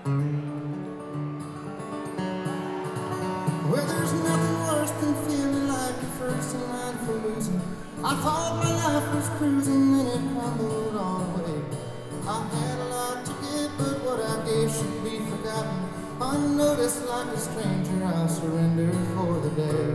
Well, there's nothing worse than feeling like you're first in line for losing. I thought my life was cruising, then it crumbled all away. I had a lot to give, but what I gave should be forgotten. Unnoticed like a stranger, I'll surrender for the day.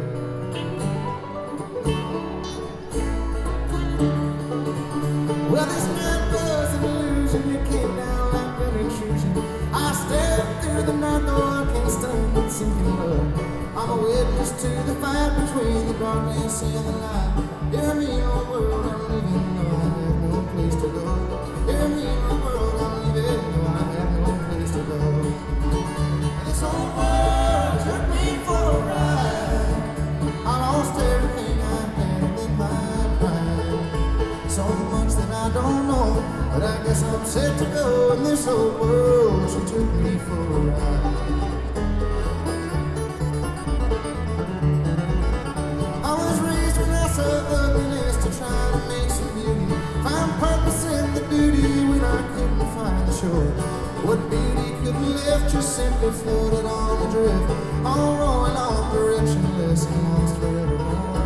Well, this night was an illusion, you came down like an intrusion. I stepped through the night, though I can't stand it sinking low. I'm a witness to the fight between the darkness and the light. Hear me, old world, I'm leaving, though I have no place to go. Hear me, old world, I'm leaving, though I have no place to go. This old world took me for a ride. I lost everything I had in my pride. So much that I don't know, but I guess I'm set to go. In this old world, she took me for a ride. I was raised when I saw ugliness to try to make some beauty. Find purpose in the duty when I couldn't find the shore. What beauty couldn't lift, just simply floated on the drift, all rolling on directionless and lost forevermore.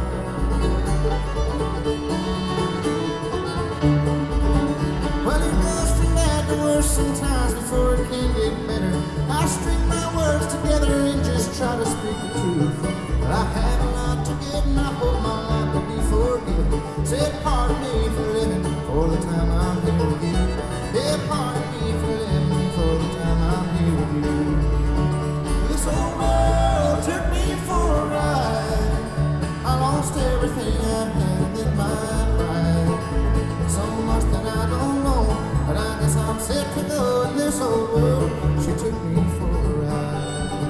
Well, it goes from bad to worse sometimes before it can get better. I string my words together and just try to speak the truth. But I have a lot to give and I hope my life will be forgiven. Said pardon me for living for the time I'm here with you. Yeah, pardon me for living for the time I'm here with you. This old world took me for a ride. I lost everything I had in my pride. So much that I don't know, but I guess I'm set to go in this old world. She took me for a ride.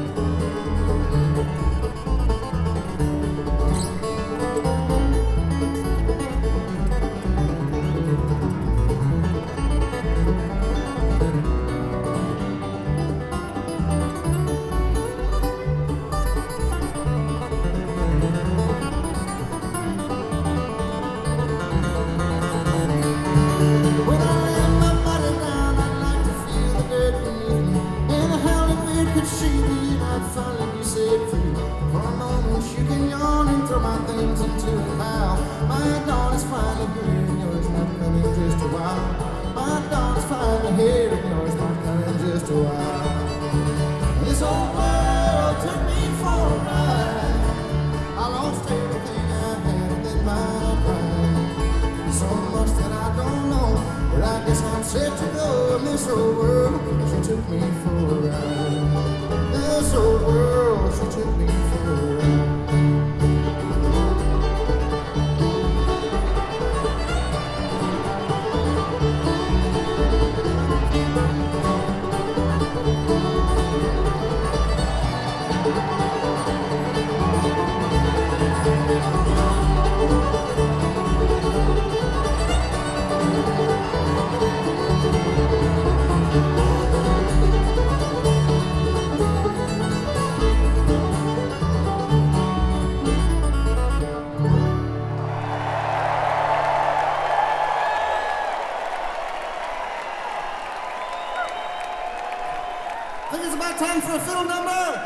Time for a fiddle number.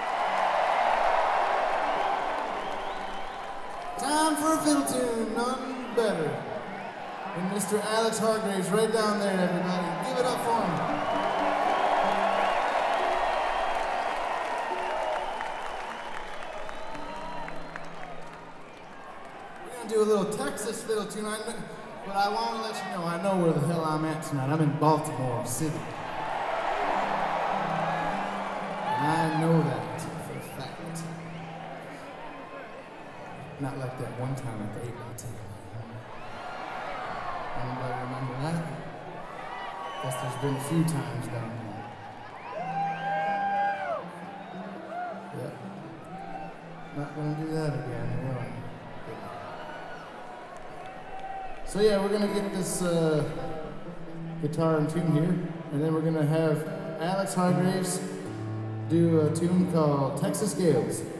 Time for a fiddle tune, none better. And Mr. Alex Hargraves right down there, everybody. Give it up for him. We're gonna do a little Texas fiddle tune, but I want to let you know I know where the hell I'm at tonight. I'm in Baltimore City. I know that for a fact. Not like that one time at the 8x10. Anybody remember that? Guess there's been a few times down there. Yeah. Not gonna do that again, will I? So yeah, we're gonna get this guitar and tune here, and then we're gonna have Alex Hargraves do a tune called Texas Gales.